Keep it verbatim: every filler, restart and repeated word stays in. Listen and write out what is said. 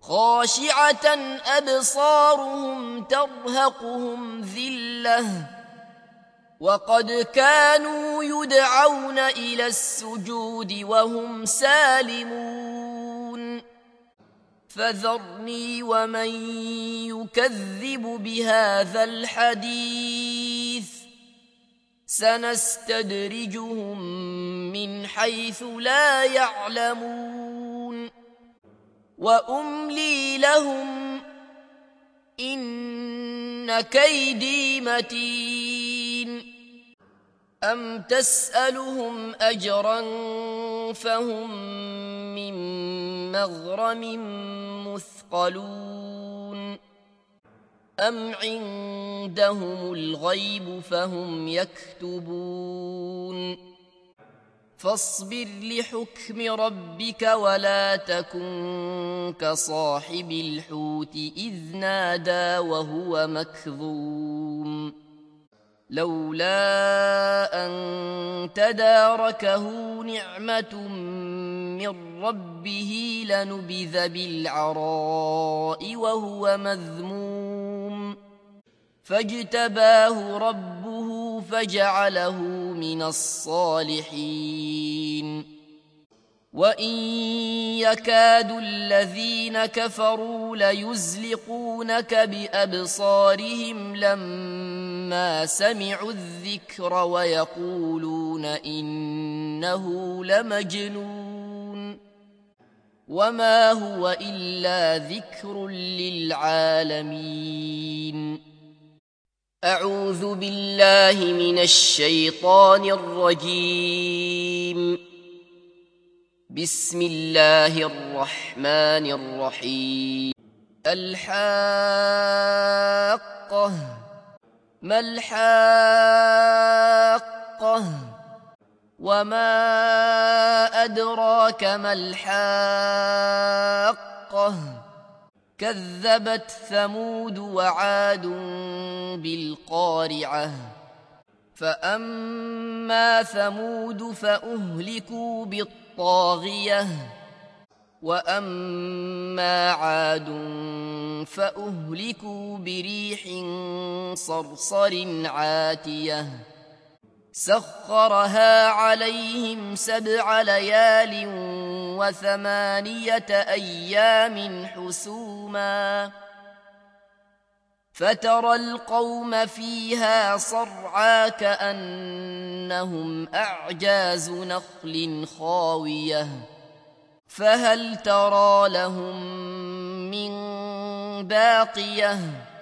خاشعة أبصارهم ترهقهم ذلة وقد كانوا يدعون إلى السجود وهم سالمون فذرني ومن يكذب بهذا الحديث سنستدرجهم من حيث لا يعلمون وأملي لهم إن كيدي متين أم تسألهم أجرا فهم من مغرم مثقلون أم عندهم الغيب فهم يكتبون فاصبر لحكم ربك ولا تكن كصاحب الحوت إذ نادى وهو مكظوم لولا أن تداركه نعمة من ربه لنبذ بالعراء وهو مذموم فاجتباه ربه فجعله من الصالحين وإن يكاد الذين كفروا ليزلقونك بأبصارهم لما سمعوا الذكر ويقولون إنه لمجنون وما هو إلا ذكر للعالمين أعوذ بالله من الشيطان الرجيم بسم الله الرحمن الرحيم الحاقة ما الحاقة وما أدراك ما الحاقة كذبت ثمود وعاد بالقارعة فأما ثمود فأهلكوا بالطاغية وأما عاد فأهلكوا بريح صرصر عاتية سخرها عليهم سبع ليال وثمانية أيام حسوما فترى القوم فيها صرعى كأنهم أعجاز نخل خاوية فهل ترى لهم من باقية